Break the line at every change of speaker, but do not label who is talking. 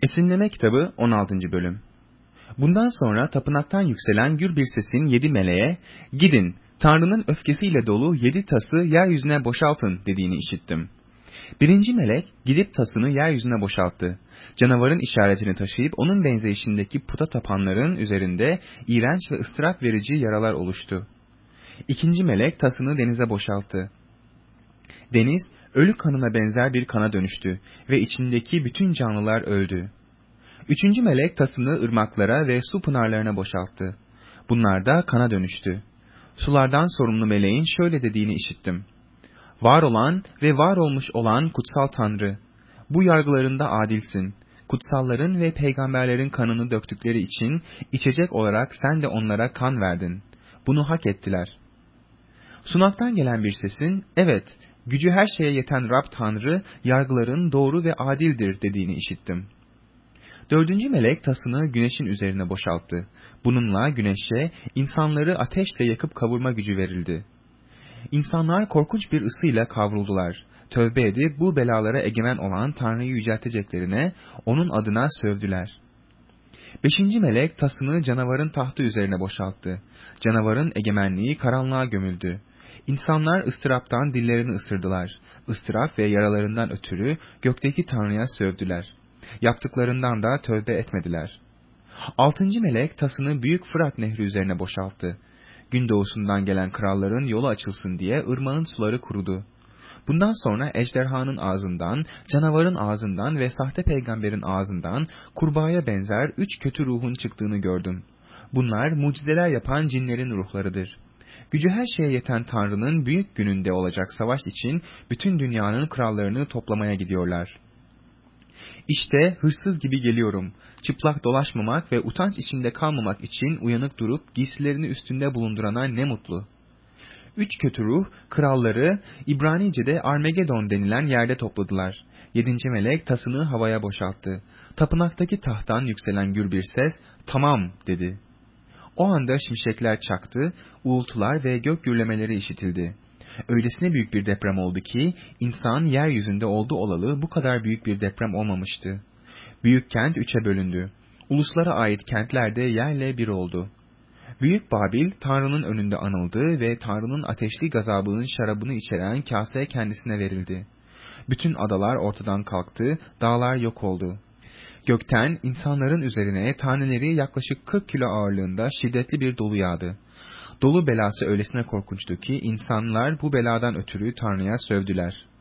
Esinleme kitabı 16. bölüm. Bundan sonra tapınaktan yükselen gür bir sesin 7 meleğe, "Gidin, Tanrı'nın öfkesiyle dolu 7 tası yeryüzüne boşaltın" dediğini işittim. Birinci melek gidip tasını yeryüzüne boşalttı. Canavarın işaretini taşıyıp onun benzeyişindeki puta tapanların üzerinde iğrenç ve ıstırap verici yaralar oluştu. İkinci melek tasını denize boşalttı. Deniz, ölü kanına benzer bir kana dönüştü ve içindeki bütün canlılar öldü. Üçüncü melek tasını ırmaklara ve su pınarlarına boşalttı. Bunlar da kana dönüştü. Sulardan sorumlu meleğin şöyle dediğini işittim. Var olan ve var olmuş olan kutsal Tanrı, bu yargılarında adilsin. Kutsalların ve peygamberlerin kanını döktükleri için içecek olarak sen de onlara kan verdin. Bunu hak ettiler. Sunaktan gelen bir sesin, evet, gücü her şeye yeten Rab Tanrı, yargıların doğru ve adildir dediğini işittim. Dördüncü melek tasını güneşin üzerine boşalttı. Bununla güneşe, insanları ateşle yakıp kavurma gücü verildi. İnsanlar korkunç bir ısıyla kavruldular. Tövbe edip bu belalara egemen olan Tanrı'yı yücelteceklerine, onun adına sövdüler. Beşinci melek tasını canavarın tahtı üzerine boşalttı. Canavarın egemenliği karanlığa gömüldü. İnsanlar ıstıraptan dillerini ısırdılar. Istırap ve yaralarından ötürü gökteki Tanrı'ya sövdüler. Yaptıklarından da tövbe etmediler. Altıncı melek tasını büyük Fırat Nehri üzerine boşalttı. Gündoğusundan gelen kralların yolu açılsın diye ırmağın suları kurudu. Bundan sonra ejderhanın ağzından, canavarın ağzından ve sahte peygamberin ağzından kurbağaya benzer 3 kötü ruhun çıktığını gördüm. Bunlar mucizeler yapan cinlerin ruhlarıdır. Gücü her şeye yeten Tanrı'nın büyük gününde olacak savaş için bütün dünyanın krallarını toplamaya gidiyorlar. İşte hırsız gibi geliyorum. Çıplak dolaşmamak ve utanç içinde kalmamak için uyanık durup giysilerini üstünde bulundurana ne mutlu. 3 kötü ruh, kralları İbranice'de Armagedon denilen yerde topladılar. 7. melek tasını havaya boşalttı. Tapınaktaki tahttan yükselen gür bir ses, "Tamam" dedi. O anda şimşekler çaktı, uğultular ve gök gürlemeleri işitildi. Öylesine büyük bir deprem oldu ki, insan yeryüzünde oldu olalı bu kadar büyük bir deprem olmamıştı. Büyük kent 3'e bölündü. Uluslara ait kentler de yerle bir oldu. Büyük Babil, Tanrı'nın önünde anıldı ve Tanrı'nın ateşli gazabının şarabını içeren kase kendisine verildi. Bütün adalar ortadan kalktı, dağlar yok oldu. Gökten insanların üzerine taneleri yaklaşık 40 kilo ağırlığında şiddetli bir dolu yağdı. Dolu belası öylesine korkunçtu ki insanlar bu beladan ötürü Tanrı'ya sövdüler.